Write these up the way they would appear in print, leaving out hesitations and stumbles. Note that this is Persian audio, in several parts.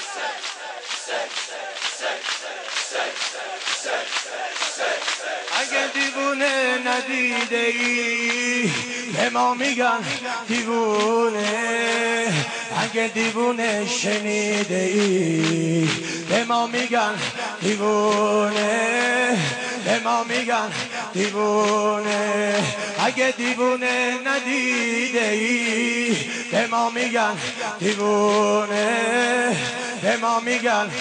اگه دیوونه ندیده ای به ما میگن دیوونه، اگه دیوونه شنیده ای به ما میگن دیوونه، به ما میگن دیوونه. اگه دیوونه ندیده ای به ما میگن دیوونه، به ما میگن.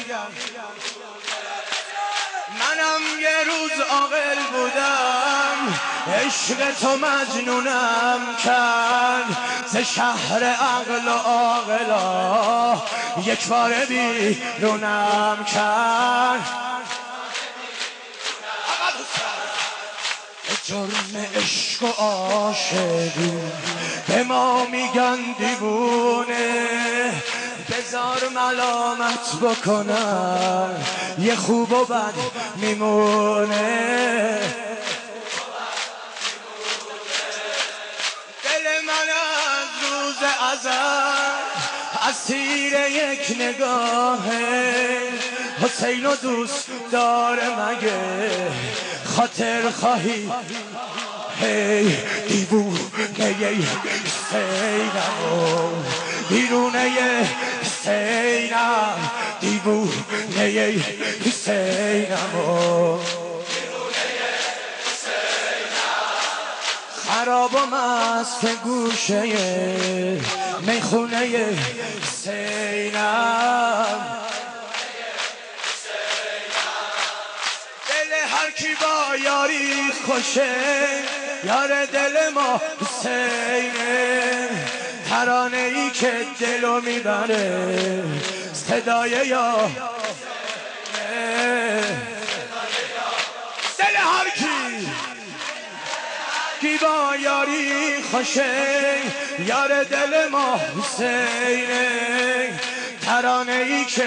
منم یه روز عاقل بودم، عشق تو مجنونم کرد، ز شهر عقل و عاقلا یک بار بیرونم کرد. به جرم عشق و عاشقی به ما میگن دیوونه، بذار ملامت بکنن یه خوب و بد میمونه. دل من از روز ازل اسیر یک نگاهه، حسین و دوست داره مگه خاطر خواهی؟ هی دیوونه حسینم، بیرونه حسینم، دیوونه حسینم، خراب و مست گوشه میخونه حسینم. دل هر کی با یاری خوشه، یار دل ما حسینه، ترانه ای که دلو میبره صدای یا دل هر کی با یاری خوشه، یار دل ما حسینه، ترانه ای که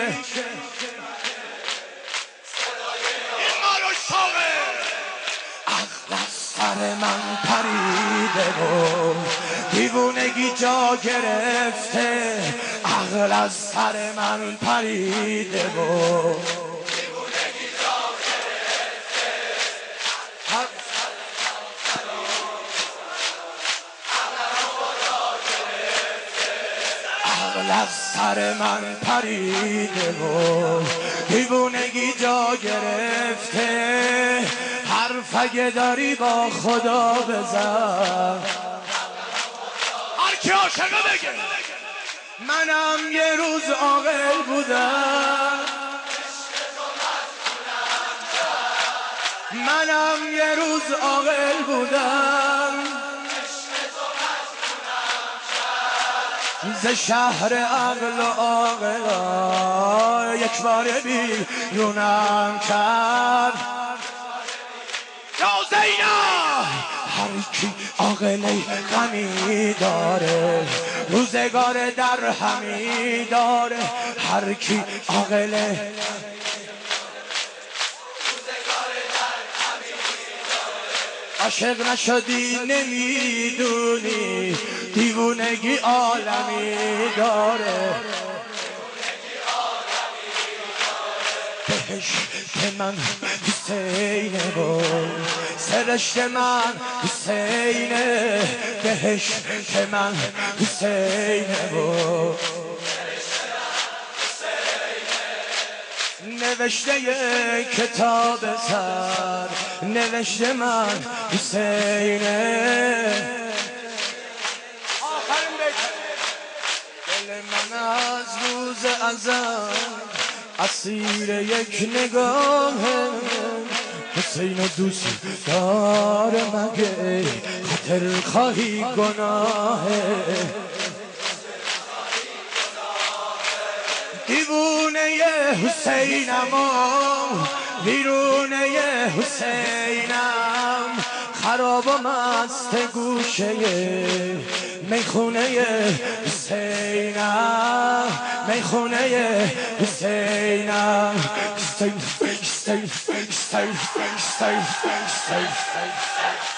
این مارو شاقه. عقل از سر من پریده و دیوونگی جا گرفته، عقل از سر من پریده و دیوونگی جا گرفته، عقل از سر من پریده و دیوونگی جا گرفته. حرف اگه داری با خدا بزن، هر کی عاشقه بگه. منم یه روز عاقل بودم، منم یه روز عاقل بودم، ز شهر عقل و عاقلا یک بار بیرونم کرد. یا زینب هر کی عاقله غمی داره، روزگار در همی داره، هر کی عاقله عاشق نشدی نمیدونی، دیوونگی عالمی داره. بهشت من حسینه و سرشت من حسینه، بهشت من حسینه و نوشته کتاب سر، نوشته من حسینه. آخرین بیت. دل من از روز ازل اسیر یک نگاهه، حسین و دوست داره مگه خاطر خواهی گناهه. دیوونه حسینم و بیرونه حسینم، خراب و مست گوشه میخونه حسینم، میخونه حسینم. حسین حسین حسین حسین حسین